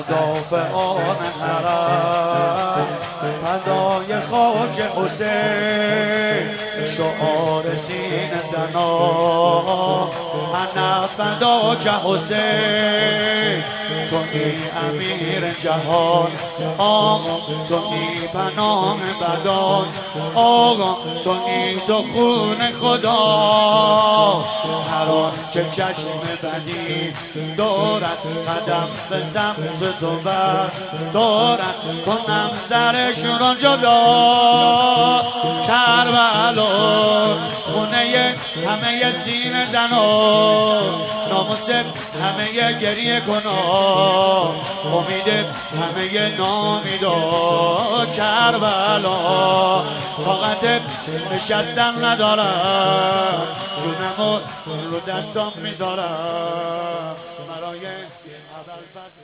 دافعان حرم فدای خاک حسین شعار سینه زنا انا فداک حسین توی امیر جهان آقا توی پناه بدان آقا توی تو خون خدا هر آن که چشم بدی دارد قدم به سمت تو بر دارد کنم سرشون را جدا کربلا خونه همه سینه زنا ناموس همه گریه کنا امید همه نامیدا کربلا طاقت نشستن ندارم جونمو رو دستام میذارم برای اول